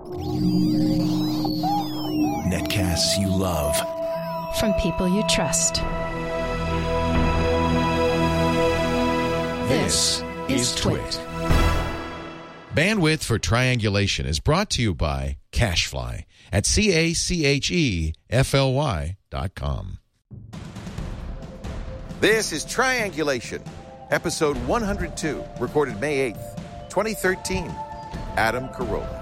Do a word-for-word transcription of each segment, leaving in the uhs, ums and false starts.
Netcasts you love. From people you trust. This is Twit. Bandwidth for Triangulation is brought to you by CacheFly at C A C H E F L Y dot com. This is Triangulation, episode one hundred two, recorded May eighth, twenty thirteen. Adam Carolla.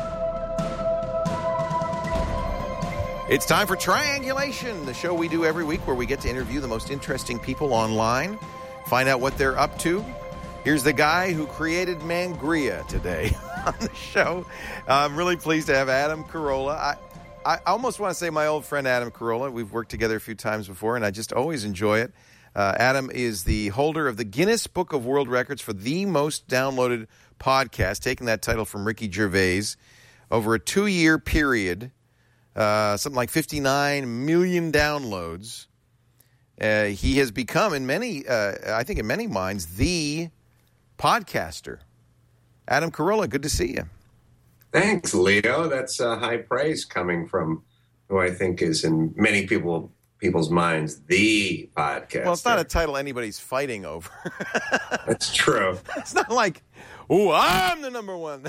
It's time for Triangulation, the show we do every week where we get to interview the most interesting people online, find out what they're up to. Here's the guy who created Mangria today on the show. I'm really pleased to have Adam Carolla. I, I almost want to say my old friend Adam Carolla. We've worked together a few times before, and I just always enjoy it. Uh, Adam is the holder of the Guinness Book of World Records for the most downloaded podcast, taking that title from Ricky Gervais over a two-year period. Uh, something like fifty-nine million downloads. Uh, he has become, in many, uh, I think in many minds, the podcaster. Adam Carolla, good to see you. Thanks, Leo. That's uh, high praise coming from who I think is in many people people's minds the podcaster. Well, it's not a title anybody's fighting over. That's true. It's not like, oh, I'm the number one.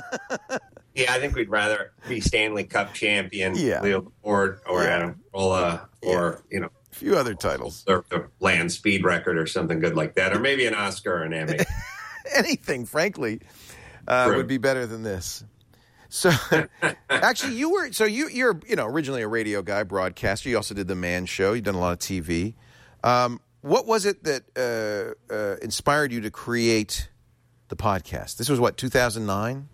Yeah, I think we'd rather be Stanley Cup champion, yeah. Leo Ford, or yeah. Adam Carolla, or, yeah. you know, a few other titles. Or the land speed record or something good like that, or maybe an Oscar or an Emmy. Anything, frankly, uh, would be better than this. So, actually, you were so you you're you know originally a radio guy, broadcaster. You also did the Man Show. You've done a lot of T V. Um, what was it that uh, uh, inspired you to create the podcast? This was what, two thousand nine?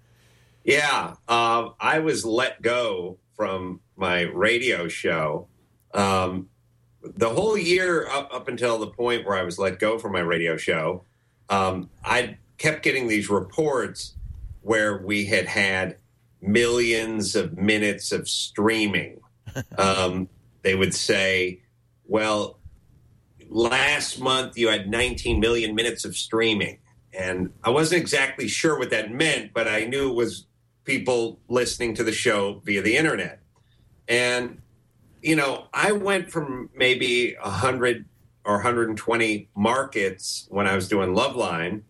Yeah, uh, I was let go from my radio show. Um, the whole year up, up until the point where I was let go from my radio show, um, I kept getting these reports where we had had millions of minutes of streaming. Um, they would say, well, last month you had nineteen million minutes of streaming. And I wasn't exactly sure what that meant, but I knew it was people listening to the show via the internet. And, you know, I went from maybe one hundred or one hundred twenty markets when I was doing Loveline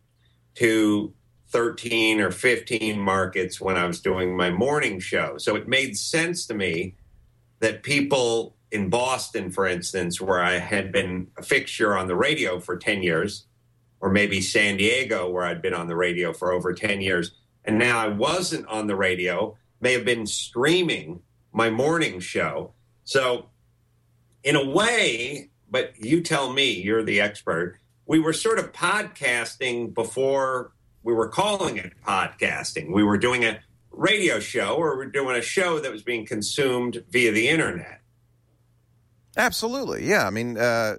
to thirteen or fifteen markets when I was doing my morning show. So it made sense to me that people in Boston, for instance, where I had been a fixture on the radio for ten years, or maybe San Diego, where I'd been on the radio for over ten years, and now I wasn't on the radio, may have been streaming my morning show. So in a way, but you tell me, you're the expert, we were sort of podcasting before we were calling it podcasting. We were doing a radio show, or we were doing a show that was being consumed via the internet. Absolutely, yeah. I mean, uh,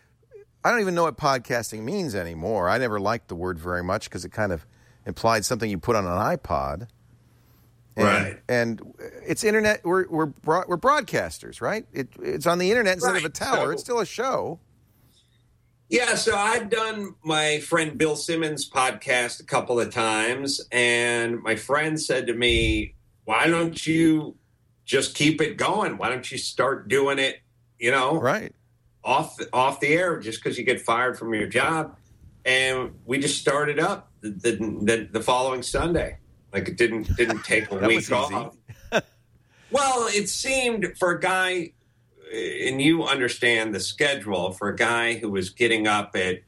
I don't even know what podcasting means anymore. I never liked the word very much because it kind of implied something you put on an iPod. And, right. And it's internet. We're we're broad, we're broadcasters, right? It, it's on the internet instead right. of a tower. So, it's still a show. Yeah, so I've done my friend Bill Simmons' podcast a couple of times, and my friend said to me, why don't you just keep it going? Why don't you start doing it, you know, right, off, off the air just because you get fired from your job? And we just started up the the, the following Sunday. Like, it didn't didn't take a week off. Well, it seemed for a guy, and you understand the schedule, for a guy who was getting up at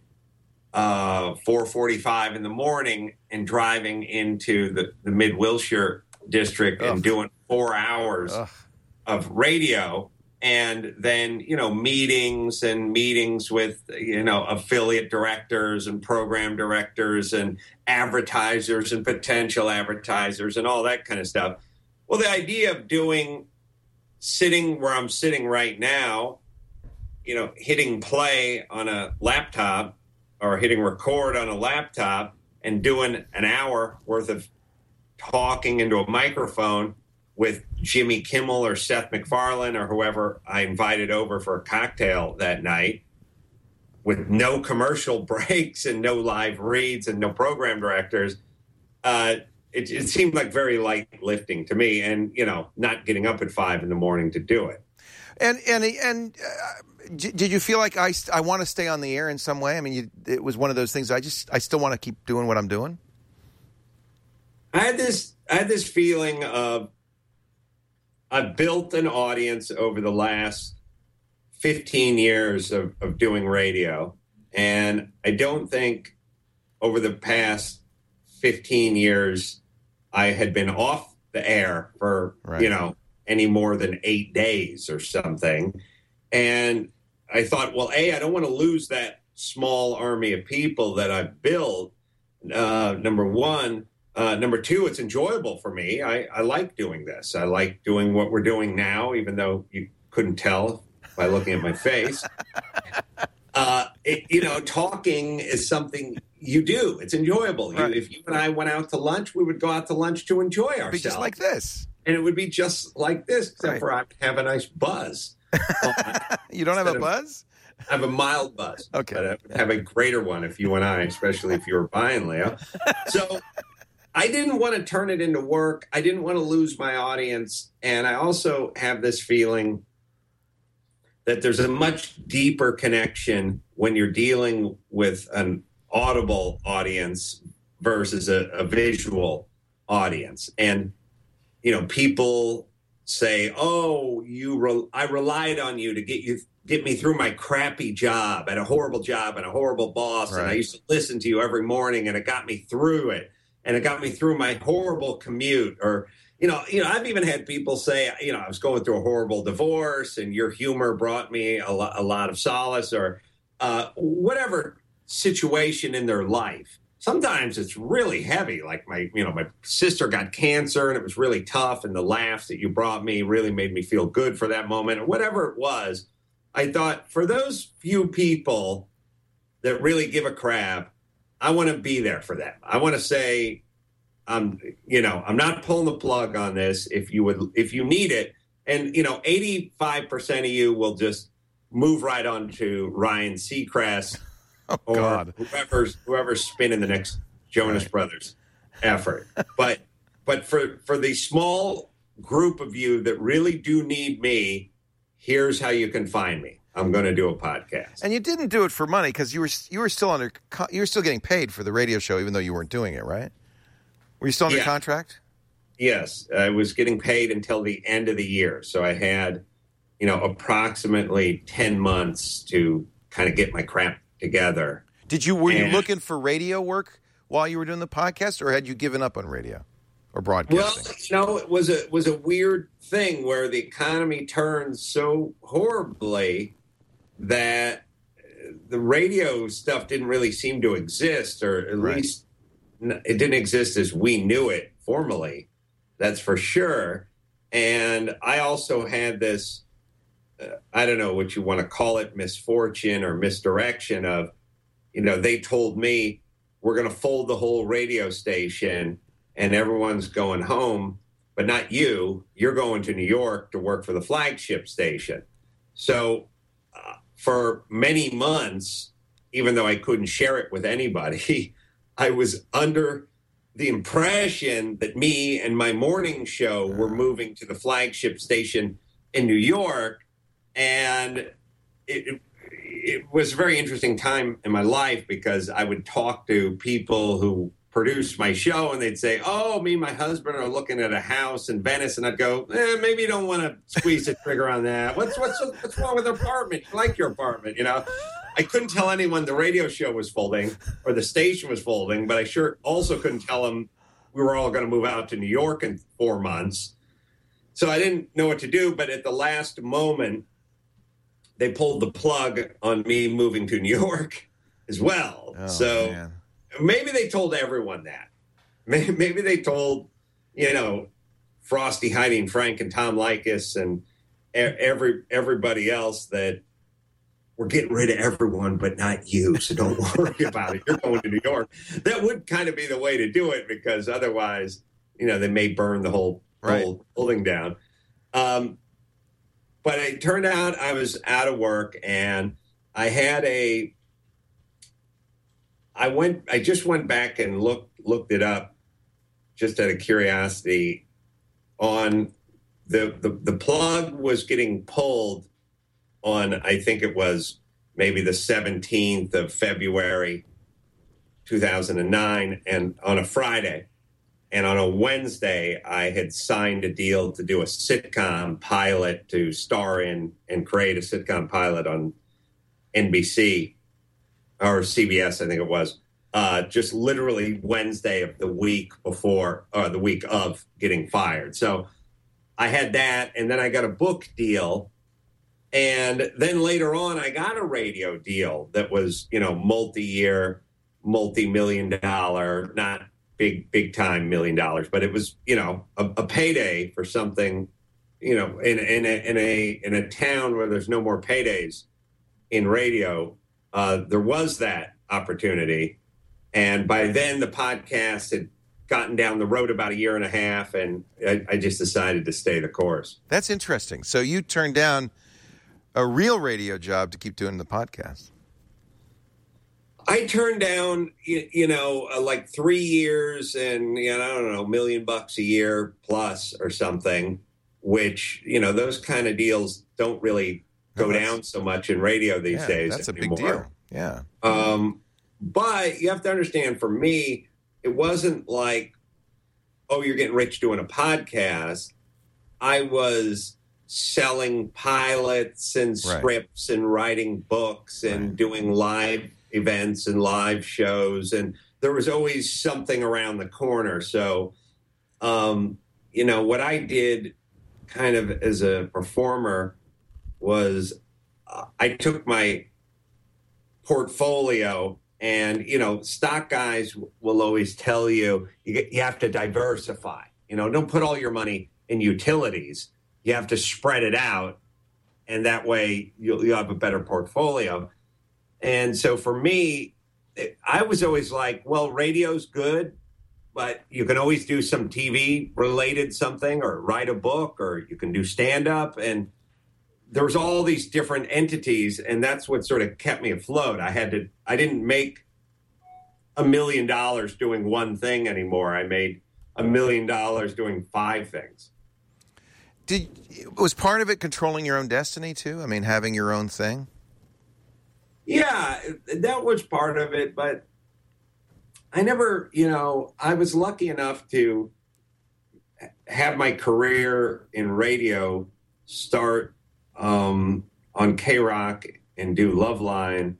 uh, four forty-five in the morning and driving into the, the Mid-Wilshire district Ugh. and doing four hours Ugh. of radio, and then, you know, meetings and meetings with, you know, affiliate directors and program directors and advertisers and potential advertisers and all that kind of stuff. Well, the idea of doing, sitting where I'm sitting right now, you know, hitting play on a laptop or hitting record on a laptop and doing an hour worth of talking into a microphone with Jimmy Kimmel or Seth MacFarlane or whoever I invited over for a cocktail that night, with no commercial breaks and no live reads and no program directors, uh, it, it seemed like very light lifting to me, and you know, not getting up at five in the morning to do it. And and and uh, did you feel like I, I want to stay on the air in some way? I mean, you, it was one of those things. I just I still want to keep doing what I'm doing. I had this I had this feeling of I've built an audience over the last fifteen years of, of doing radio, and I don't think over the past fifteen years I had been off the air for right. you know. any more than eight days or something. And I thought, well, A, I don't want to lose that small army of people that I've built. Uh, number one. Uh, number two, it's enjoyable for me. I, I like doing this. I like doing what we're doing now, even though you couldn't tell by looking at my face. Uh, it, you know, talking is something you do. It's enjoyable. Right. You, if you and I went out to lunch, we would go out to lunch to enjoy ourselves. Be just like this. And it would be just like this, except right. for I have a nice buzz. You don't have a buzz? I have a mild buzz. Okay. But I would have a greater one if you and I, especially if you were buying, Leo. So I didn't want to turn it into work. I didn't want to lose my audience. And I also have this feeling that there's a much deeper connection when you're dealing with an audible audience versus a, a visual audience. And you know, people say, "Oh, you, re- I relied on you to get you, get me through my crappy job, and a horrible job, and a horrible boss, right. and I used to listen to you every morning, and it got me through it, and it got me through my horrible commute." Or, you know, you know, I've even had people say, you know, I was going through a horrible divorce, and your humor brought me a, lo- a lot of solace, or uh, whatever situation in their life. Sometimes it's really heavy, like my, you know, my sister got cancer and it was really tough, and the laughs that you brought me really made me feel good for that moment, or whatever it was. I thought, for those few people that really give a crap, I want to be there for them. I want to say, I'm, you know, I'm not pulling the plug on this. If you would, if you need it, and you know, eighty-five percent of you will just move right on to Ryan Seacrest. Oh, or God. whoever's whoever's spinning the next Jonas right. Brothers effort. But but for, for the small group of you that really do need me, here's how you can find me. I'm going to do a podcast. And you didn't do it for money because you were you were still under you were still getting paid for the radio show, even though you weren't doing it, right? Were you still under yeah. contract? Yes, I was getting paid until the end of the year, so I had, you know, approximately ten months to kind of get my crap together. Did you were and, you looking for radio work while you were doing the podcast, or had you given up on radio or broadcasting? Well, no, it was a was a weird thing where the economy turned so horribly that the radio stuff didn't really seem to exist, or at right. least it didn't exist as we knew it formally. That's for sure. And I also had this, uh, I don't know what you want to call it, misfortune or misdirection of, you know, they told me we're going to fold the whole radio station and everyone's going home, but not you. You're going to New York to work for the flagship station. So uh, for many months, even though I couldn't share it with anybody, I was under the impression that me and my morning show were moving to the flagship station in New York. And it, it, it was a very interesting time in my life because I would talk to people who produced my show and they'd say, oh, me and my husband are looking at a house in Venice. And I'd go, eh, maybe you don't want to squeeze the trigger on that. What's, what's, what's wrong with the apartment? You like your apartment, you know? I couldn't tell anyone the radio show was folding or the station was folding, but I sure also couldn't tell them we were all going to move out to New York in four months. So I didn't know what to do, but at the last moment, they pulled the plug on me moving to New York as well. Oh, so man. Maybe they told everyone that. Maybe they told, you know, Frosty, Heidi, and Frank, and Tom Likas, and every everybody else that we're getting rid of everyone, but not you. So don't worry about it. You're going to New York. That would kind of be the way to do it because otherwise, you know, they may burn the whole, right. whole building down. Um, but it turned out I was out of work and I had a, I went, I just went back and looked, looked it up. just out of curiosity, on the, the the plug was getting pulled on, I think it was maybe the seventeenth of February, two thousand nine, and on a Friday. And on a Wednesday, I had signed a deal to do a sitcom pilot, to star in and create a sitcom pilot on N B C or C B S, I think it was, uh, just literally Wednesday of the week before, or the week of getting fired. So I had that, and then I got a book deal. And then later on, I got a radio deal that was, you know, multi-year, multi-million dollar, not big, big time million dollars, but it was, you know, a, a payday for something, you know, in, in a, in a, in a town where there's no more paydays in radio. Uh, there was that opportunity. And by then the podcast had gotten down the road about a year and a half, and I, I just decided to stay the course. That's interesting. So you turned down a real radio job to keep doing the podcast. I turned down, you, you know, uh, like three years and, you know, I don't know, a million bucks a year plus or something, which, you know, those kind of deals don't really go no, down so much in radio these yeah, days. That's anymore. a big deal. Yeah. Um, but you have to understand, for me, it wasn't like, oh, you're getting rich doing a podcast. I was selling pilots and scripts right. and writing books and right. doing live events and live shows, and there was always something around the corner. So, um, you know, what I did kind of as a performer was uh, I took my portfolio, and, you know, stock guys will always tell you, you, you have to diversify. You know, don't put all your money in utilities. You have to spread it out, and that way you'll, you'll have a better portfolio. And so for me, I was always like, well, radio's good, but you can always do some T V related something, or write a book, or you can do stand up. And there was all these different entities, and that's what sort of kept me afloat. I had to, I didn't make a million dollars doing one thing anymore. I made a million dollars doing five things. Did was part of it controlling your own destiny too? I mean, having your own thing? Yeah, that was part of it, but I never, you know, I was lucky enough to have my career in radio start um, on K-Rock and do Loveline.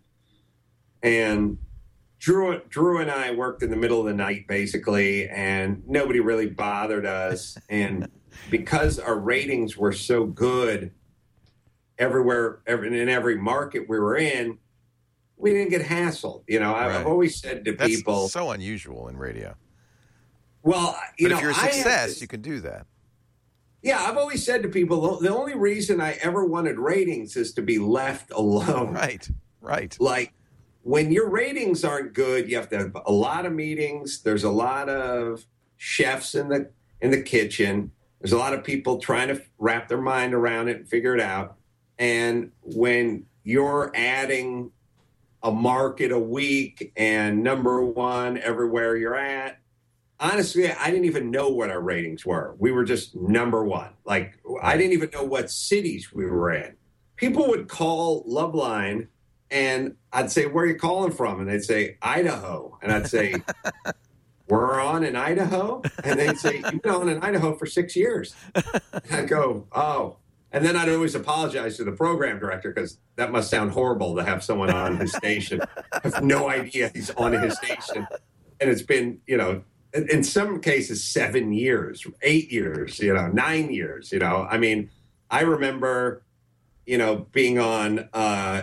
And Drew, Drew and I worked in the middle of the night, basically, and nobody really bothered us. And because our ratings were so good everywhere, every, in every market we were in, we didn't get hassled. You know, I, right. I've always said to That's people, so unusual in radio. Well, you but know, if you're a I success, this, you can do that. Yeah, I've always said to people, the only reason I ever wanted ratings is to be left alone. Right, right. Like, when your ratings aren't good, you have to have a lot of meetings. There's a lot of chefs in the in the kitchen. There's a lot of people trying to wrap their mind around it and figure it out. And when you're adding a market a week and number one everywhere you're at, honestly, I didn't even know what our ratings were. We were just number one. Like, I didn't even know what cities we were in. People would call Loveline, and I'd say, where are you calling from? And they'd say, Idaho. And I'd say, we're on in Idaho? And they'd say, you've been on in Idaho for six years. And I'd go, oh. And then I'd always apologize to the program director, because that must sound horrible to have someone on his station. I have no idea he's on his station. And it's been, you know, in some cases, seven years, eight years, you know, nine years, you know. I mean, I remember, you know, being on, uh,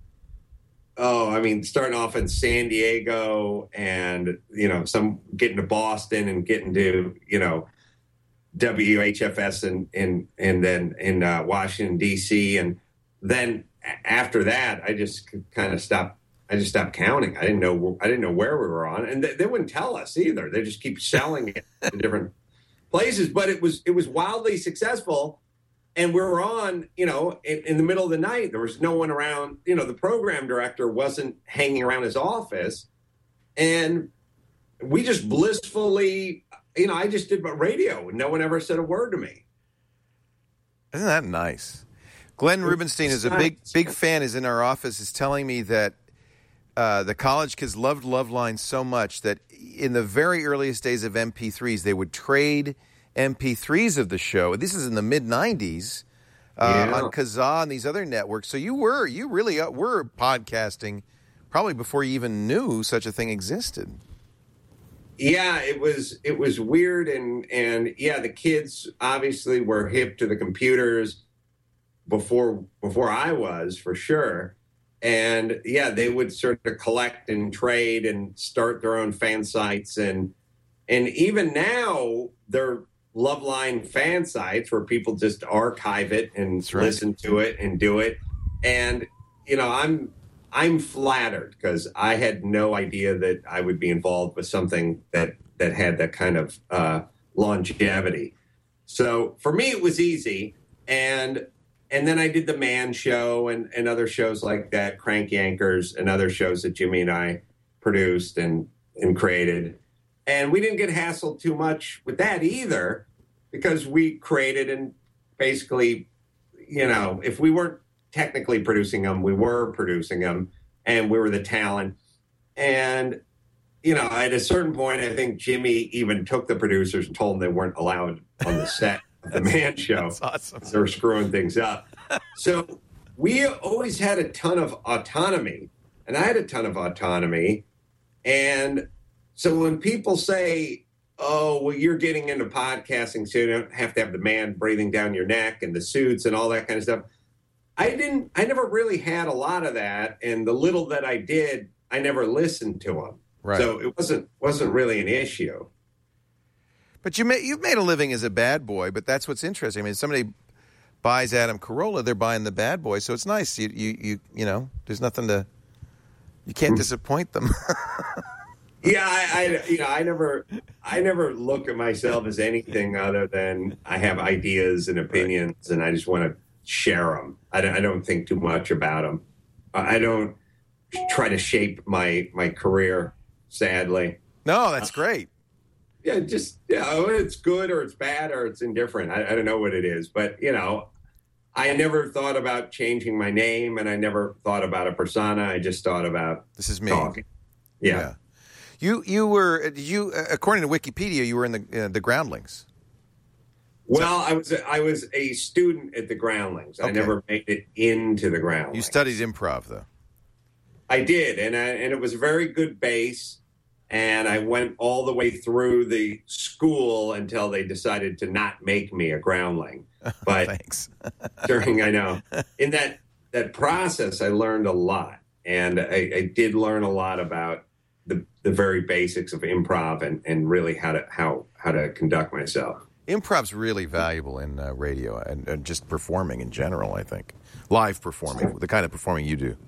oh, I mean, starting off in San Diego and, you know, some getting to Boston and getting to, you know, W H F S and and and then in uh, Washington D C, and then after that, I just kind of stopped. I just stopped counting. I didn't know. I didn't know where we were on, and they, they wouldn't tell us either. They just keep selling it in different places. But it was it was wildly successful, and we were on. You know, in, in the middle of the night, there was no one around. You know, the program director wasn't hanging around his office, and we just blissfully you know, I just did my radio and no one ever said a word to me. Isn't that nice? Glenn Rubenstein is a big, big fan, is in our office, is telling me that uh, the college kids loved Loveline so much that in the very earliest days of M P threes, they would trade M P threes of the show. This is in the mid nineties uh, Yeah. on Kazaa and these other networks. So you were, you really uh, were podcasting probably before you even knew such a thing existed. Yeah, it was it was weird, and and yeah, the kids obviously were hip to the computers before before I was, for sure. And yeah, they would sort of collect and trade and start their own fan sites, and and even now they're Loveline fan sites where people just archive it and right. listen to it and do it. And you know, I'm I'm flattered because I had no idea that I would be involved with something that that had that kind of uh, longevity. So for me, it was easy, and and then I did the Man Show and, and other shows like that, Crank Yankers, and other shows that Jimmy and I produced and and created. And we didn't get hassled too much with that either, because we created and basically, you know, if we weren't technically producing them, we were producing them, and we were the talent. And, you know, at a certain point, I think Jimmy even took the producers and told them they weren't allowed on the set of the Man Show. That's awesome. They were screwing things up. So we always had a ton of autonomy, and I had a ton of autonomy. And so when people say, oh, well, you're getting into podcasting, so you don't have to have the man breathing down your neck and the suits and all that kind of stuff, I didn't, I never really had a lot of that. And the little that I did, I never listened to them. Right. So it wasn't, wasn't really an issue. But you may, you've made a living as a bad boy, but that's what's interesting. I mean, somebody buys Adam Carolla, they're buying the bad boy, so it's nice. You, you, you, you know, there's nothing to, you can't disappoint them. Yeah, I, I, you know, I never, I never look at myself as anything other than I have ideas and opinions, right. and I just want to share them. I don't, I don't think too much about them. I don't try to shape my my career. Sadly, no, that's great. Uh, yeah, just yeah, you know, it's good or it's bad or it's indifferent. I, I don't know what it is, but you know, I never thought about changing my name, and I never thought about a persona. I just thought about this is me. Talking. Yeah. yeah. You you were did you according to Wikipedia you were in the uh, the Groundlings. Well, I was a, I was a student at the Groundlings. Okay. I never made it into the Groundlings. You studied improv though. I did, and I, and it was a very good base. And I went all the way through the school until they decided to not make me a Groundling. But thanks. during I know in that that process, I learned a lot, and I, I did learn a lot about the the very basics of improv and, and really how to how how to conduct myself. Improv's really valuable in uh, radio and, and just performing in general, I think. Live performing, the kind of performing you do.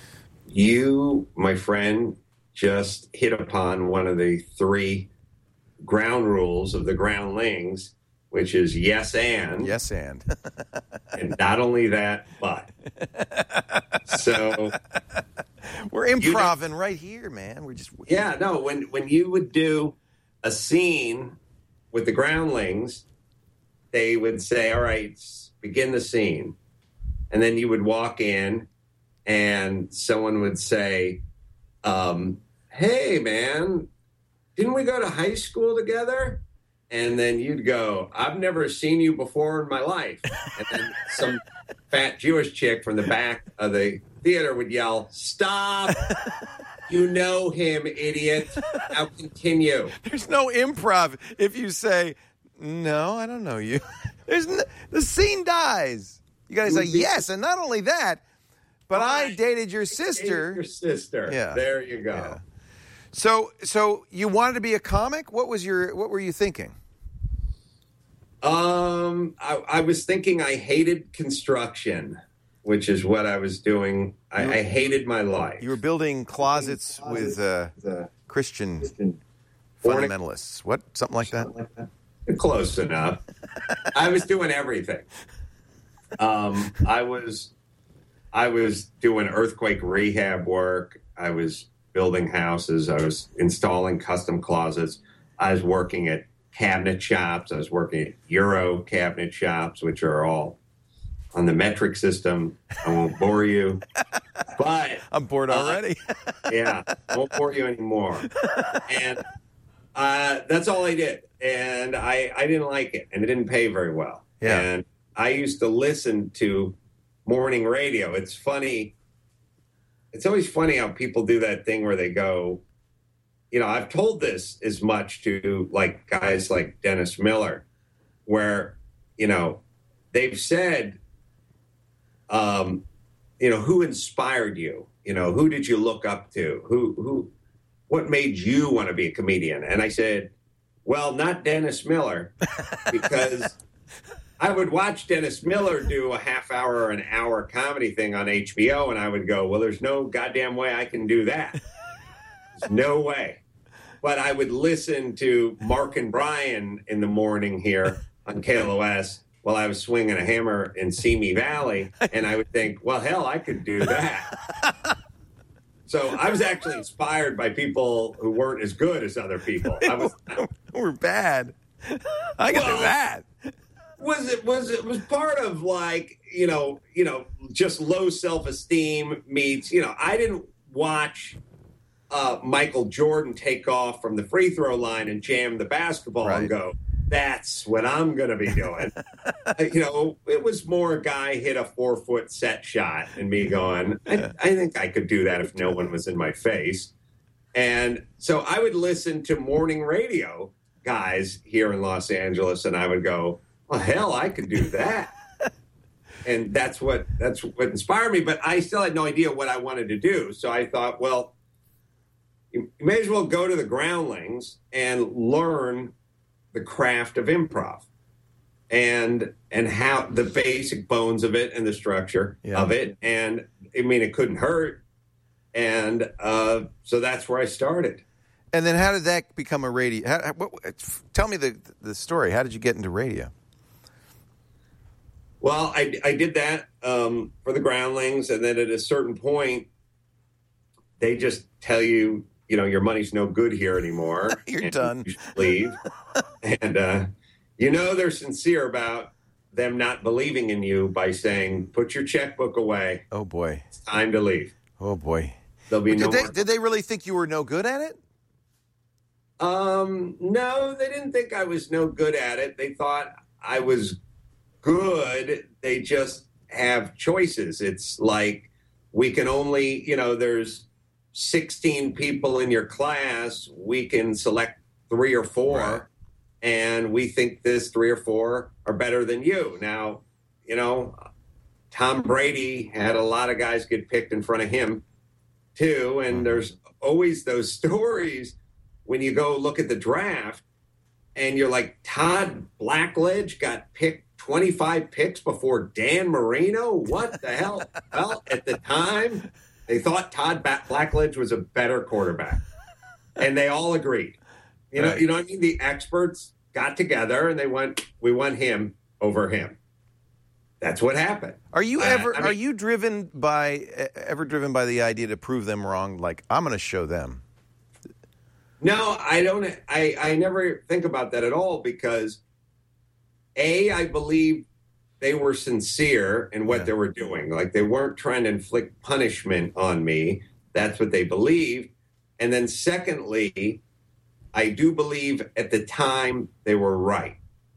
You, my friend, just hit upon one of the three ground rules of the Groundlings, which is yes and. Yes and. And not only that, but. So. We're improving right here, man. We're just. Yeah, no, when, when you would do a scene with the Groundlings, they would say, all right, begin the scene. And then you would walk in and someone would say, um, hey, man, didn't we go to high school together? And then you'd go, I've never seen you before in my life. And then some fat Jewish chick from the back of the theater would yell, stop. You know him, idiot. Now continue. There's no improv if you say, no, I don't know you. There's no, the scene dies. You got to say yes, and not only that, but I, I dated your sister. Dated your sister. Yeah. There you go. Yeah. So, so you wanted to be a comic? What was your? What were you thinking? Um, I, I was thinking I hated construction, which is what I was doing. I, were, I hated my life. You were building closets, closets with uh, the Christian, Christian fundamentalists. What? Something like that? Something like that? Close enough. I was doing everything. Um, I was, I was doing earthquake rehab work. I was building houses. I was installing custom closets. I was working at cabinet shops. I was working at Euro cabinet shops, which are all on the metric system. I won't bore you. But I'm bored already. uh, yeah, I won't bore you anymore. And uh, that's all I did. And I, I didn't like it, and it didn't pay very well. Yeah. And I used to listen to morning radio. It's funny. It's always funny how people do that thing where they go, you know, I've told this as much to like guys like Dennis Miller, where, you know, they've said, um, you know, who inspired you? You know, who did you look up to? Who, who, what made you want to be a comedian? And I said, well, not Dennis Miller, because I would watch Dennis Miller do a half hour or an hour comedy thing on H B O, and I would go, well, there's no goddamn way I can do that. There's no way. But I would listen to Mark and Brian in the morning here on K L O S while I was swinging a hammer in Simi Valley, and I would think, well, hell, I could do that. So I was actually inspired by people who weren't as good as other people. I was, We're bad. I can Well, do that. was it was it was part of like, you know, you know, just low self-esteem meets, you know, I didn't watch uh, Michael Jordan take off from the free throw line and jam the basketball Right. and go, that's what I'm going to be doing. You know, it was more a guy hit a four foot set shot and me going, I, I think I could do that if no one was in my face. And so I would listen to morning radio guys here in Los Angeles, and I would go, well, hell, I could do that. And that's what that's what inspired me. But I still had no idea what I wanted to do. So I thought, well, you may as well go to the Groundlings and learn the craft of improv and and how the basic bones of it and the structure Yeah. of it. And I mean, it couldn't hurt. And uh, so that's where I started. And then how did that become a radio? How, how- what, tell me the the story. How did you get into radio? Well, I, I did that um, for the Groundlings, and then at a certain point, they just tell you, you know, your money's no good here anymore. You're and done. You should leave. And, uh, you know, they're sincere about them not believing in you by saying, put your checkbook away. Oh, boy. It's time to leave. Oh, boy. There'll be Did no they, more. did they really think you were no good at it? Um, no, they didn't think I was no good at it. They thought I was good. They just have choices. It's like we can only, you know, there's sixteen people in your class. We can select three or four, Right. and we think this three or four are better than you. Now, you know, Tom Brady had a lot of guys get picked in front of him too, and there's always those stories when you go look at the draft and you're like, Todd Blackledge got picked twenty-five picks before Dan Marino? What the hell? Well, at the time, they thought Todd ba- Blackledge was a better quarterback. And they all agreed. You know, Right. you know what I mean? The experts got together and they went, we want him over him. That's what happened. Are you Uh, ever I mean- are you driven by ever driven by the idea to prove them wrong? Like, I'm going to show them. No, I don't. I, I never think about that at all because, A, I believe they were sincere in what Yeah. they were doing. Like they weren't trying to inflict punishment on me. That's what they believed. And then secondly, I do believe at the time they were right,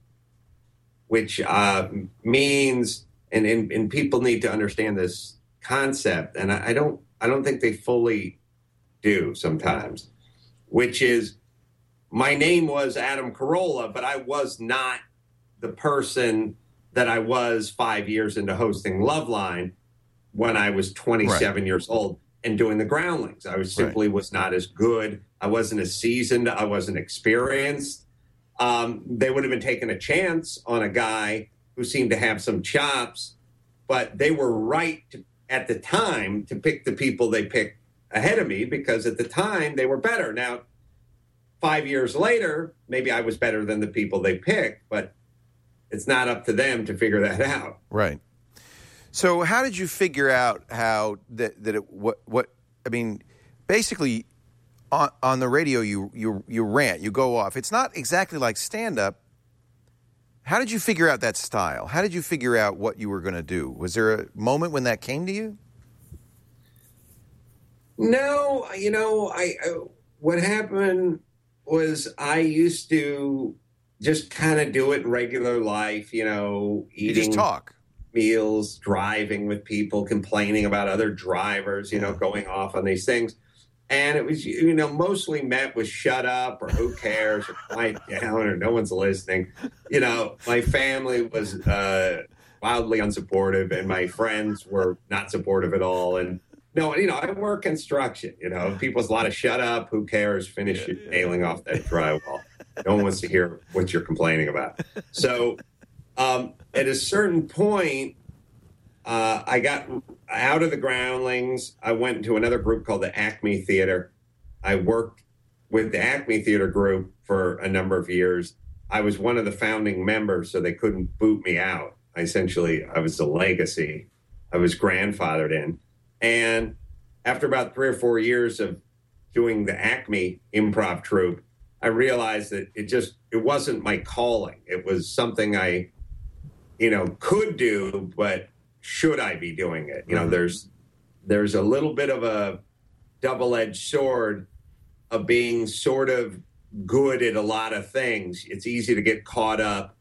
which uh, means, and, and, and people need to understand this concept. And I, I don't, I don't think they fully do sometimes. Which is, my name was Adam Carolla, but I was not the person that I was five years into hosting Loveline when I was twenty-seven Right. years old and doing the Groundlings. I was simply was not as good. I wasn't as seasoned. I wasn't experienced. Um, they would have been taking a chance on a guy who seemed to have some chops, but they were right to, at the time to pick the people they picked ahead of me because at the time they were better. Now, five years later, maybe I was better than the people they picked, but it's not up to them to figure that out. Right. So how did you figure out how that that it what what I mean, basically on, on the radio, you you you rant, you go off. It's not exactly like stand-up. How did you figure out that style? How did you figure out what you were going to do? Was there a moment when that came to you? No, you know, I, I what happened was I used to just kind of do it in regular life, you know, eating You just talk. meals, driving with people, complaining about other drivers, you know, going off on these things. And it was, you know, mostly met with shut up or who cares or quiet down or no one's listening. You know, my family was uh, wildly unsupportive and my friends were not supportive at all. And no, you know, I work construction, you know, people's a lot of shut up, who cares, finish it, nailing off that drywall. No one wants to hear what you're complaining about. So um, at a certain point, Uh, I got out of the Groundlings. I went into another group called the Acme Theater. I worked with the Acme Theater group for a number of years. I was one of the founding members, so they couldn't boot me out. I essentially, I was the legacy. I was grandfathered in. And after about three or four years of doing the Acme improv troupe, I realized that it just, it wasn't my calling. It was something I, you know, could do, but should I be doing it? You know, there's there's a little bit of a double-edged sword of being sort of good at a lot of things. It's easy to get caught up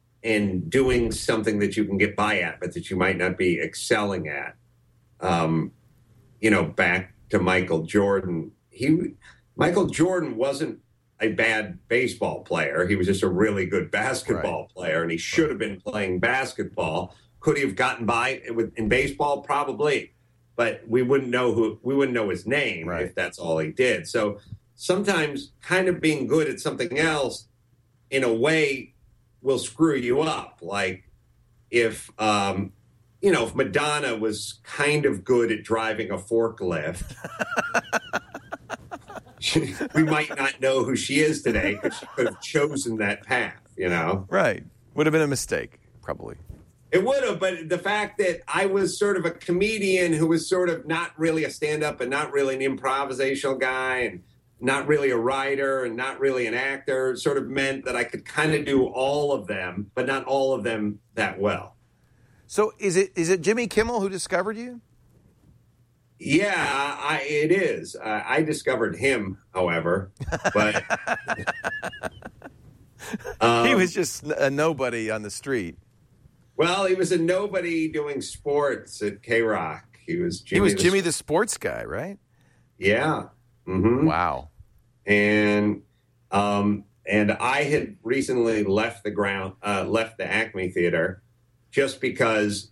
in doing something that you can get by at, but that you might not be excelling at. Um, you know, back to Michael Jordan. He Michael Jordan wasn't a bad baseball player. He was just a really good basketball right. player, and he should have been playing basketball. Could he have gotten by with, in baseball? Probably, but we wouldn't know who we wouldn't know his name right. if that's all he did. So sometimes, kind of being good at something else, in a way, will screw you up. Like if um, you know, if Madonna was kind of good at driving a forklift, she, we might not know who she is today because she could have chosen that path. You know, right? Would have been a mistake, probably. It would have, but the fact that I was sort of a comedian who was sort of not really a stand-up and not really an improvisational guy and not really a writer and not really an actor sort of meant that I could kind of do all of them, but not all of them that well. So is it is it Jimmy Kimmel who discovered you? Yeah, I, it is. Uh, I discovered him, however, but um, he was just a nobody on the street. Well, he was a nobody doing sports at K-Rock. He was Jimmy He was the Jimmy the sports guy, right? Yeah. Mm-hmm. Wow. And um, and I had recently left the ground, uh, left the Acme Theater, just because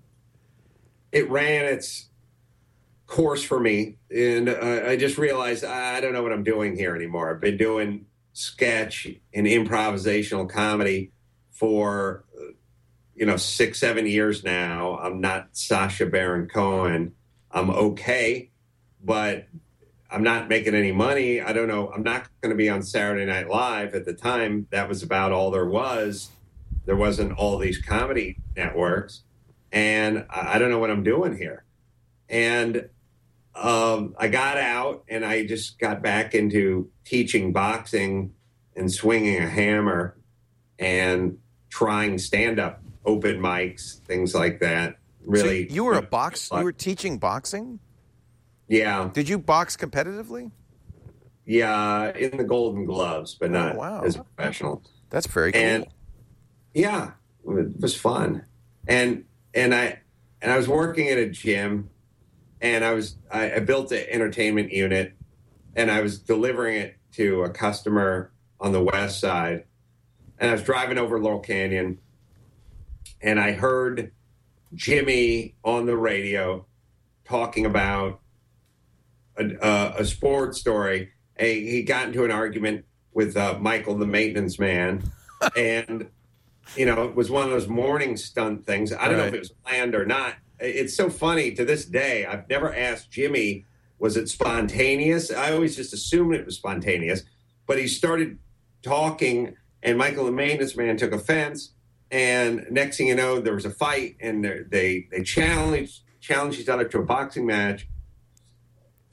it ran its course for me, and uh, I just realized I don't know what I'm doing here anymore. I've been doing sketch and improvisational comedy for you know, six, seven years now. I'm not Sacha Baron Cohen. I'm okay, but I'm not making any money. I don't know. I'm not going to be on Saturday Night Live. At the time, that was about all there was. There wasn't all these comedy networks. And I don't know what I'm doing here. And um, I got out and I just got back into teaching boxing and swinging a hammer and trying stand-up. Open mics, things like that. Really, so you were a box. You were teaching boxing. Yeah. Did you box competitively? Yeah, in the Golden Gloves, but not oh, wow. as a professional. That's very cool. And yeah, it was fun. And and I and I was working at a gym, and I was I, I built an entertainment unit, and I was delivering it to a customer on the west side, and I was driving over Laurel Canyon. And I heard Jimmy on the radio talking about a, a, a sports story. A, he got into an argument with uh, Michael, the maintenance man. And, you know, it was one of those morning stunt things. I don't right. know if it was planned or not. It's so funny to this day. I've never asked Jimmy, was it spontaneous? I always just assumed it was spontaneous. But he started talking, and Michael, the maintenance man, took offense. And next thing you know, there was a fight, and they they challenged challenged each other to a boxing match.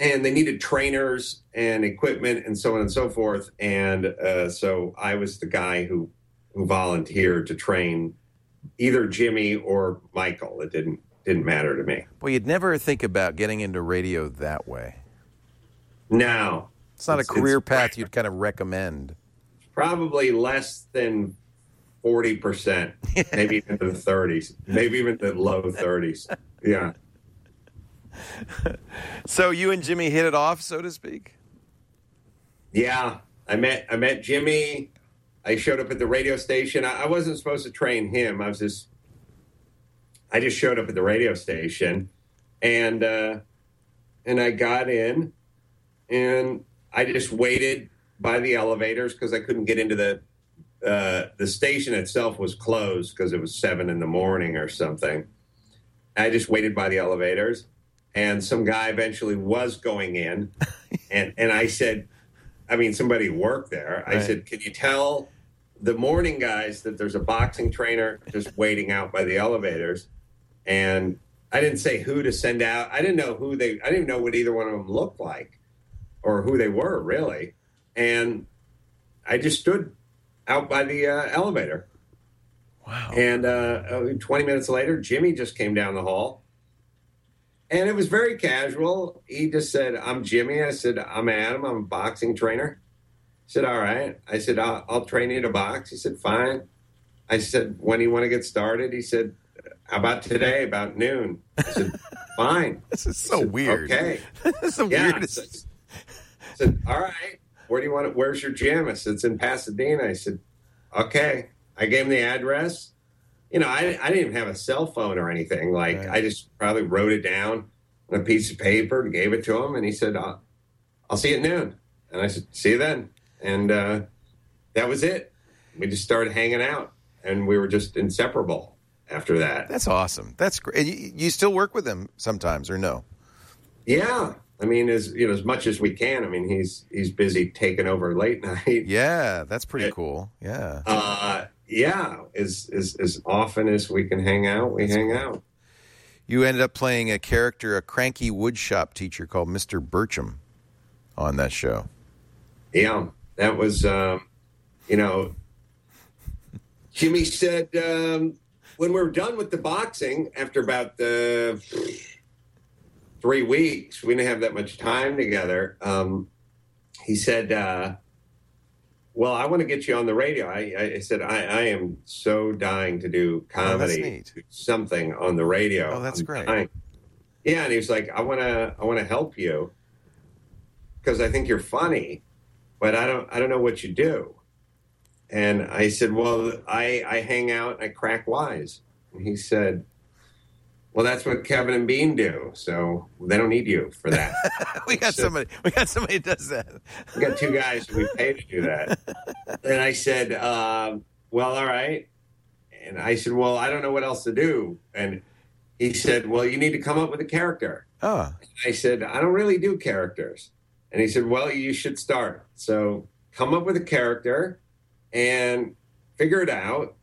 and they needed trainers and equipment and so on and so forth. And uh, so I was the guy who, who volunteered to train either Jimmy or Michael. It didn't didn't matter to me. Well, you'd never think about getting into radio that way. No. It's not it's, a career path you'd kind of recommend. Probably less than forty percent, maybe even the thirties, maybe even the low thirties. Yeah. So you and Jimmy hit it off, so to speak? Yeah. I met I met Jimmy. I showed up at the radio station. I, I wasn't supposed to train him. I was just, I just showed up at the radio station, and uh, and I got in, and I just waited by the elevators because I couldn't get into the uh, the station itself was closed because it was seven in the morning or something. I just waited by the elevators, and some guy eventually was going in, and and I said, I mean, somebody worked there. I right. said, can you tell the morning guys that there's a boxing trainer just waiting out by the elevators? And I didn't say who to send out. I didn't know who they, I didn't know what either one of them looked like or who they were, really. And I just stood out by the uh, elevator. Wow. And uh, twenty minutes later, Jimmy just came down the hall. And it was very casual. He just said, I'm Jimmy. I said, I'm Adam. I'm a boxing trainer. He said, all right. I said, I'll, I'll train you to box. He said, fine. I said, when do you want to get started? He said, how about today, about noon? I said, fine. This is so said, weird. Okay. This is the yeah. weirdest. I said, I said, all right. Where do you want it? Where's your gym? I said, it's in Pasadena. I said, okay. I gave him the address. You know, I, I didn't even have a cell phone or anything. Like, right. I just probably wrote it down on a piece of paper and gave it to him. And he said, I'll, I'll see you at noon. And I said, see you then. And uh, that was it. We just started hanging out. And we were just inseparable after that. That's awesome. That's great. You, you still work with him sometimes, or no? Yeah. I mean, as you know, as much as we can. I mean, he's he's busy taking over late night. Yeah, that's pretty it, cool. Yeah. Uh, yeah. As, as as often as we can hang out, we that's hang cool. out. You ended up playing a character, a cranky woodshop teacher called Mister Burcham on that show. Yeah. That was, um, you know, Jimmy said, um, when we were done with the boxing, after about uh, three weeks, we didn't have that much time together. Um, he said, uh, well, I want to get you on the radio. I, I said, I, I am so dying to do comedy, oh, something on the radio. Oh, that's I'm great. Dying. Yeah. And he was like, I want to, I want to help you because I think you're funny, but I don't, I don't know what you do. And I said, well, I, I hang out and I crack wise. And he said, well, that's what Kevin and Bean do. So they don't need you for that. we got so, somebody. We got somebody who does that. We got two guys who we pay to do that. And I said, um, well, all right. And I said, well, I don't know what else to do. And he said, well, you need to come up with a character. Oh. I said, I don't really do characters. And he said, well, you should start. So come up with a character and figure it out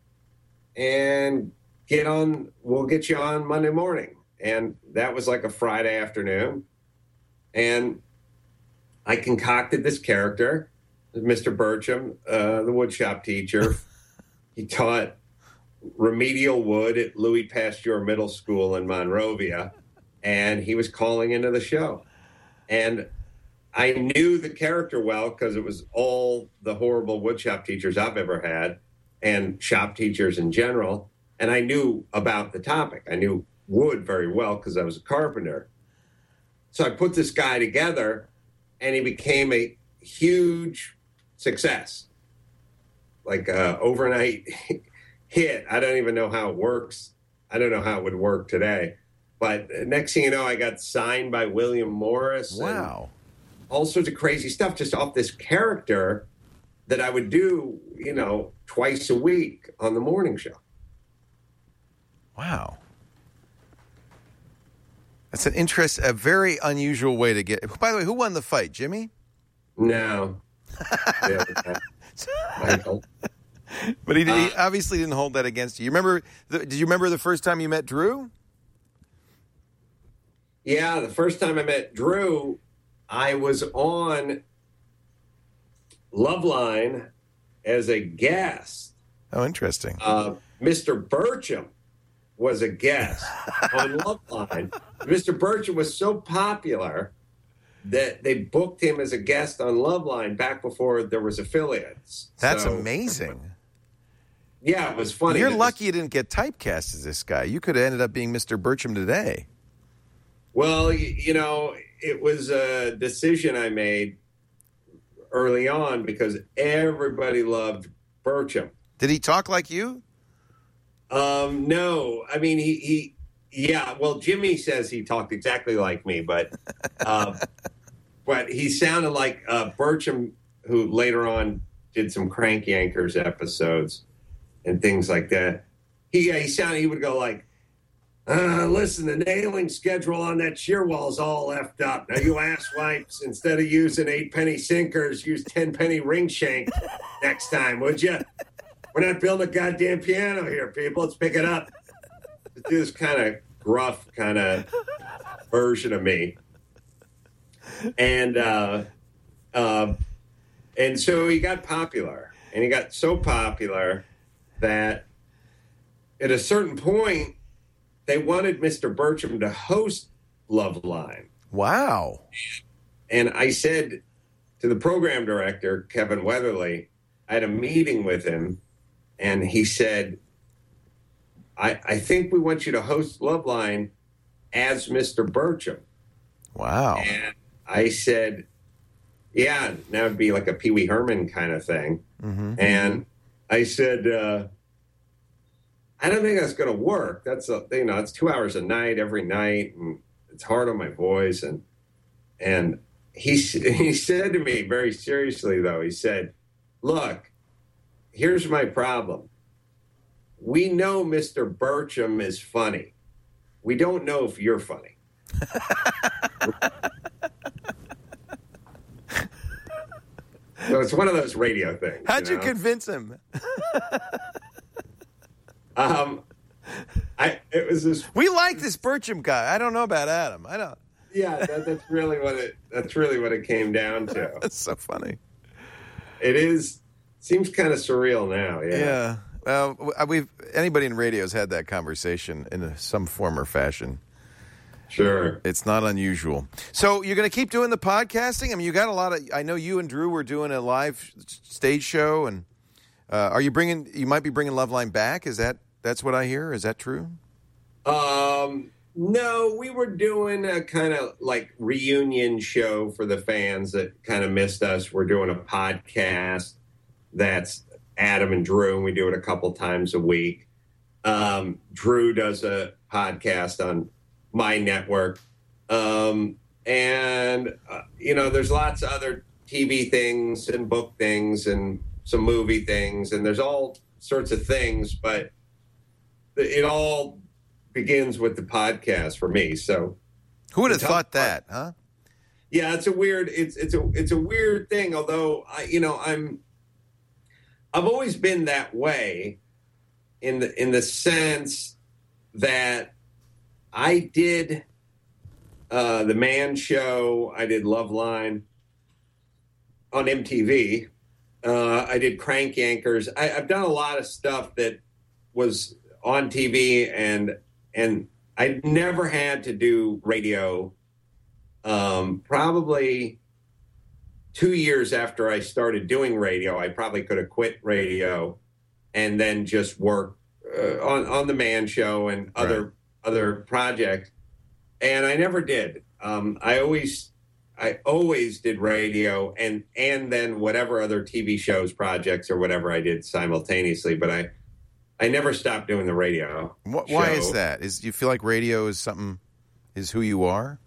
and get on, we'll get you on Monday morning. And that was like a Friday afternoon. And I concocted this character, Mister Burcham, uh, the woodshop teacher. He taught remedial wood at Louis Pasteur Middle School in Monrovia. And he was calling into the show. And I knew the character well because it was all the horrible woodshop teachers I've ever had and shop teachers in general. And I knew about the topic. I knew wood very well because I was a carpenter. So I put this guy together and he became a huge success, like a overnight hit. I don't even know how it works. I don't know how it would work today. But next thing you know, I got signed by William Morris. Wow. All sorts of crazy stuff just off this character that I would do, you know, twice a week on the morning show. Wow. That's an interest, a very unusual way to get. By the way, who won the fight, Jimmy? No. Yeah, Michael. But he, uh, he obviously didn't hold that against you. You remember? The, did you remember the first time you met Drew? Yeah, the first time I met Drew, I was on Loveline as a guest. Oh, interesting. Uh, Mister Burcham was a guest on Loveline. Mister Burcham was so popular that they booked him as a guest on Loveline back before there was affiliates. That's so, amazing. Yeah, it was funny. You're lucky you didn't get typecast as this guy. You could have ended up being Mister Burcham today. Well, you, you know, it was a decision I made early on because everybody loved Burcham. Did he talk like you? Um, no, I mean, he, he, yeah, well, Jimmy says he talked exactly like me, but, uh, but he sounded like uh, Burcham, who later on did some Crank Yankers episodes and things like that. He, he sounded, he would go like, uh, listen, the nailing schedule on that shear wall is all effed up. Now, you asswipes, instead of using eight penny sinkers, use ten penny ring shank next time, would you? We're not building a goddamn piano here, people. Let's pick it up. Let's do this kind of gruff kind of version of me. And, uh, uh, and so he got popular. And he got so popular that at a certain point, they wanted Mister Burcham to host Loveline. Wow. And I said to the program director, Kevin Weatherly, I had a meeting with him, and he said, I, I think we want you to host Loveline as Mister Burcham. Wow. And I said, yeah, that would be like a Pee Wee Herman kind of thing. Mm-hmm. And I said, uh, I don't think that's going to work. That's a, you know, it's two hours a night every night, and it's hard on my voice. And and he he said to me very seriously, though, he said, "Look, here's my problem. We know Mister Burcham is funny. We don't know if you're funny." So it's one of those radio things. How'd you, you know? convince him? Um, I it was this. We like this Burcham guy. I don't know about Adam. I don't. Yeah, that, that's really what it. That's really what it came down to. That's so funny. It is. Seems kind of surreal now. Yeah. Yeah. Well, we've anybody in radio has had that conversation in some form or fashion. Sure. It's not unusual. So you're going to keep doing the podcasting? I mean, you got a lot of. I know you and Drew were doing a live stage show, and uh, are you bringing? You might be bringing Loveline back. Is that? That's what I hear. Is that true? Um, no, we were doing a kind of like reunion show for the fans that kind of missed us. We're doing a podcast that's Adam and Drew, and we do it a couple times a week. Um, Drew does a podcast on my network. Um, and, uh, you know, there's lots of other T V things and book things and some movie things, and there's all sorts of things, but it all begins with the podcast for me. So who would have thought that, huh? Yeah, it's a weird, it's, it's a, it's a weird thing. Although I, you know, I'm, I've always been that way in the, in the sense that I did uh, the Man Show. I did Loveline on M T V. Uh, I did Crank Yankers. I, I've done a lot of stuff that was on T V, and and I never had to do radio. Um, probably two years after I started doing radio, I probably could have quit radio and then just work uh, on on the Man Show and other right. other projects. And I never did. Um, I always I always did radio and and then whatever other T V shows, projects, or whatever I did simultaneously. But I. I never stopped doing the radio. Why show. Is that? Is do you feel like radio is something, is who you are?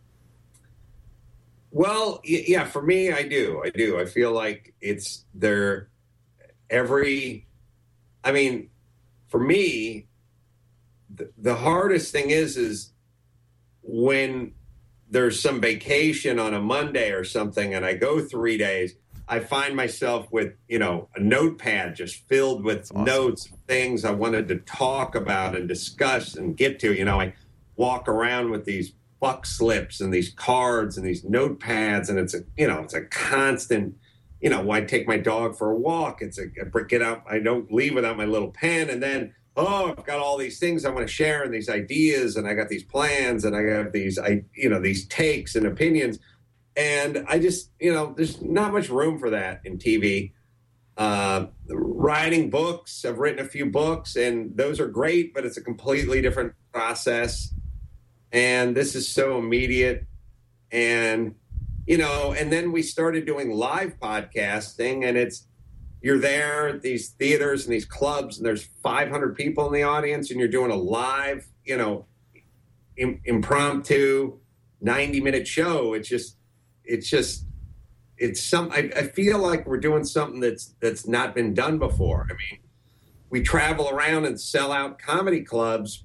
Well, yeah, for me, I do. I do. I feel like it's there every, I mean, for me, the, the hardest thing is, is when there's some vacation on a Monday or something and I go three days, I find myself with, you know, a notepad just filled with awesome. notes, things I wanted to talk about and discuss and get to. You know, I walk around with these buck slips and these cards and these notepads, and it's a you know it's a constant. You know, I take my dog for a walk. It's a I get out. I don't leave without my little pen, and then oh, I've got all these things I want to share and these ideas, and I got these plans, and I got these I you know these takes and opinions, and I just you know there's not much room for that in T V. Uh, writing books, I've written a few books, and those are great, but it's a completely different process. And this is so immediate. And, you know, and then we started doing live podcasting, and it's, you're there at these theaters and these clubs, and there's five hundred people in the audience, and you're doing a live, you know, im- impromptu ninety minute show. It's just, it's just, It's some. I, I feel like we're doing something that's that's not been done before. I mean, we travel around and sell out comedy clubs,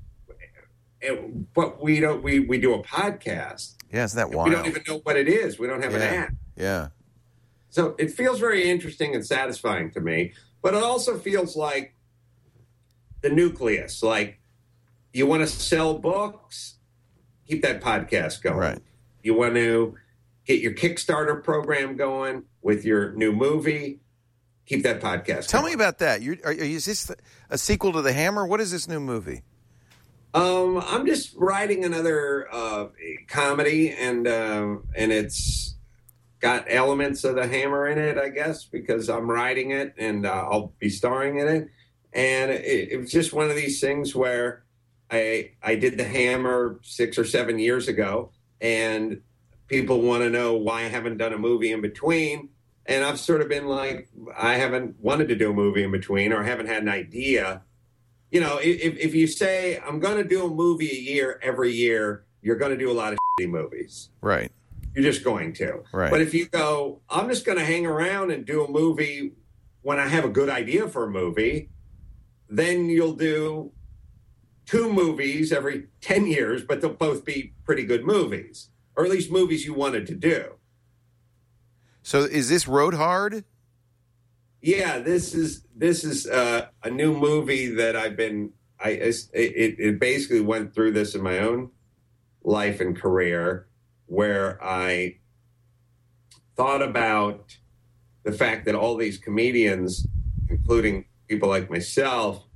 but we don't. We, we do a podcast. Yeah, isn't that wild? We don't even know what it is. We don't have yeah. an app. Yeah. So it feels very interesting and satisfying to me, but it also feels like the nucleus. Like, you want to sell books, keep that podcast going. Right. You want to get your Kickstarter program going with your new movie. Keep that podcast Tell going. me about that. You're, are, is this a sequel to The Hammer? What is this new movie? Um, I'm just writing another uh, comedy, and uh, and it's got elements of The Hammer in it, I guess, because I'm writing it, and uh, I'll be starring in it. And it, it was just one of these things where I I did The Hammer six or seven years ago, and people want to know why I haven't done a movie in between. And I've sort of been like, I haven't wanted to do a movie in between, or I haven't had an idea. You know, if, if you say, I'm going to do a movie a year every year, you're going to do a lot of shitty movies. Right. You're just going to. Right. But if you go, I'm just going to hang around and do a movie when I have a good idea for a movie, then you'll do two movies every ten years, but they'll both be pretty good movies. Or at least movies you wanted to do. So is this Road Hard? Yeah, this is this is uh, a new movie that I've been. I it, it basically went through this in my own life and career, where I thought about the fact that all these comedians, including people like myself,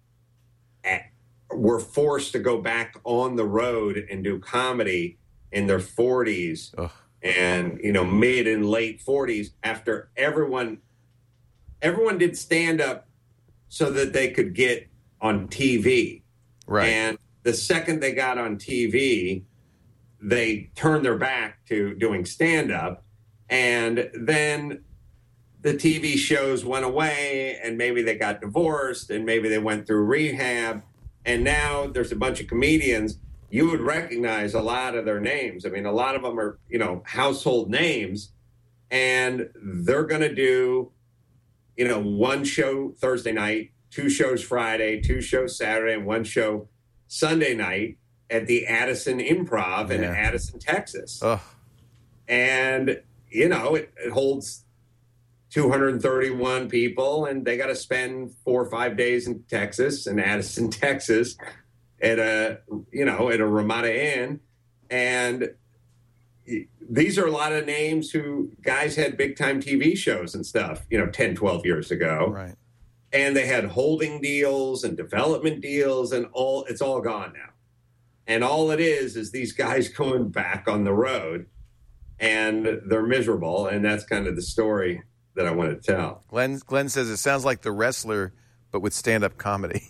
were forced to go back on the road and do comedy in their forties Ugh. and, you know, mid and late forties, after everyone, everyone did stand up so that they could get on T V. Right. And the second they got on T V, they turned their back to doing stand up. And then the T V shows went away, and maybe they got divorced, and maybe they went through rehab. And now there's a bunch of comedians. You would recognize a lot of their names. I mean, a lot of them are, you know, household names, and they're going to do, you know, one show Thursday night, two shows Friday, two shows Saturday, and one show Sunday night at the Addison Improv in Yeah. Addison, Texas. Ugh. And, you know, it, it holds two hundred thirty-one people, and they got to spend four or five days in Texas, in Addison, Texas, at a, you know, at a Ramada Inn. And these are a lot of names who guys had big time T V shows and stuff, you know, ten, twelve years ago. Right. And they had holding deals and development deals, and all, it's all gone now. And all it is, is these guys going back on the road, and they're miserable. And that's kind of the story that I want to tell. Glenn, Glenn says it sounds like The Wrestler, but with stand-up comedy.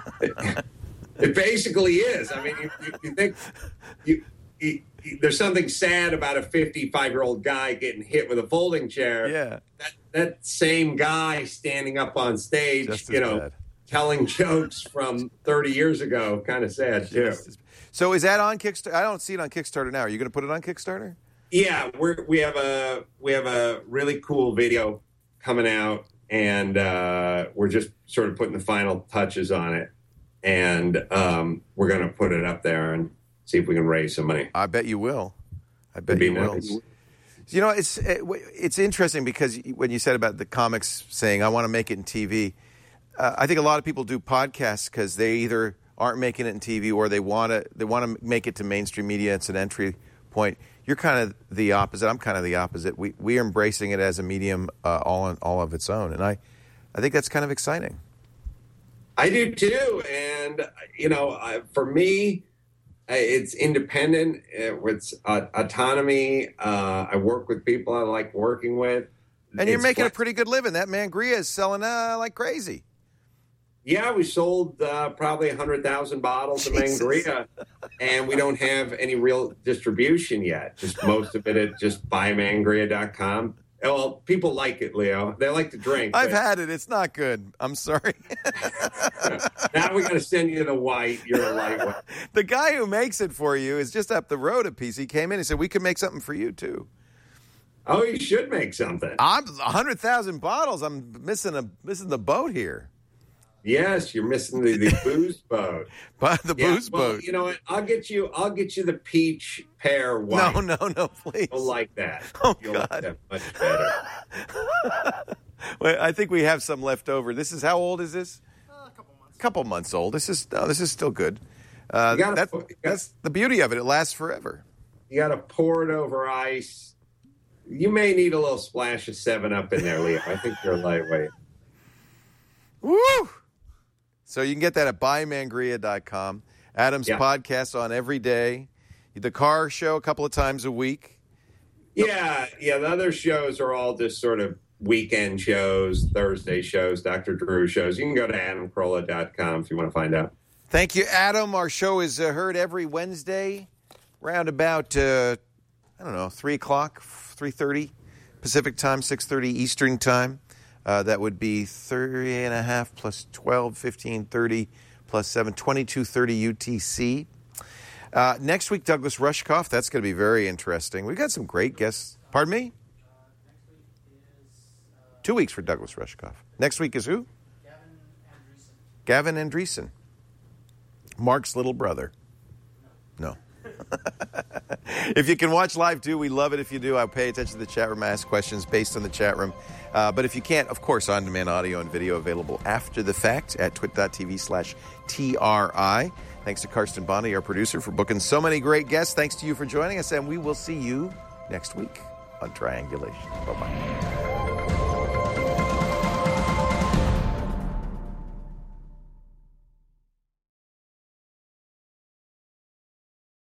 It basically is. I mean, you, you, you think you, you, you, there's something sad about a fifty-five-year-old guy getting hit with a folding chair. Yeah. That, that same guy standing up on stage, Just as you know, bad. telling jokes from thirty years ago, kind of sad, too. So is that on Kickstarter? I don't see it on Kickstarter now. Are you going to put it on Kickstarter? Yeah, we're, we have a we have a really cool video coming out, and uh, we're just sort of putting the final touches on it. And um, we're going to put it up there and see if we can raise some money. I bet you will. I bet It'd be you will. nice. You know, it's it's interesting because when you said about the comics saying, I want to make it in T V, uh, I think a lot of people do podcasts because they either aren't making it in T V, or they want to they want to make it to mainstream media. It's an entry point. You're kind of the opposite. I'm kind of the opposite. We we are embracing it as a medium uh, all on, all of its own, and I I think that's kind of exciting. I do too, and you know, uh, for me, it's independent. It's uh, autonomy. Uh, I work with people I like working with, and you're it's making flex- a pretty good living. That Mangria is selling uh, like crazy. Yeah, we sold uh, probably one hundred thousand bottles of Mangria, and we don't have any real distribution yet. Just most of it at just buy mangria dot com. Well, people like it, Leo. They like to drink. I've but... had it. It's not good. I'm sorry. Now we got to send you the white. You're a lightweight. The guy who makes it for you is just up the road a piece. He came in and said, we could make something for you, too. Oh, you should make something. I'm one hundred thousand bottles. I'm missing a missing the boat here. Yes, you're missing the, the booze boat. But the yeah, booze well, boat. You know what? I'll get you. I'll get you the peach pear white. No, no, no, please. You'll like that. Oh, You'll God. like that much better. Well, I think we have some left over. This is how old is this? Uh, a couple months. Couple months old. This is no, this is still good. Uh, You gotta that's, put- you gotta- that's the beauty of it. It lasts forever. You got to pour it over ice. You may need a little splash of Seven Up in there, Leo. I think you're lightweight. Woo! So you can get that at buy mangria dot com. Adam's Yeah. podcast on every day. The car show a couple of times a week. Yeah, yeah. The other shows are all just sort of weekend shows, Thursday shows, Doctor Drew shows. You can go to adam carolla dot com if you want to find out. Thank you, Adam. Our show is uh, heard every Wednesday around about, uh, I don't know, three o'clock, three thirty Pacific time, six thirty Eastern time. Uh, that would be thirty and a half plus twelve, fifteen, thirty plus seven, twenty-two thirty U T C. Uh, next week, Douglas Rushkoff. That's going to be very interesting. We've got some great guests. Pardon me? Two weeks for Douglas Rushkoff. Next week is who? Gavin Andreessen. Mark's little brother. No. If you can watch live, do. We love it if you do. I pay attention to the chat room. I ask questions based on the chat room. Uh, but if you can't, of course, on-demand audio and video available after the fact at twit.tv slash TRI. Thanks to Karsten Bondi, our producer, for booking so many great guests. Thanks to you for joining us, and we will see you next week on Triangulation. Bye-bye.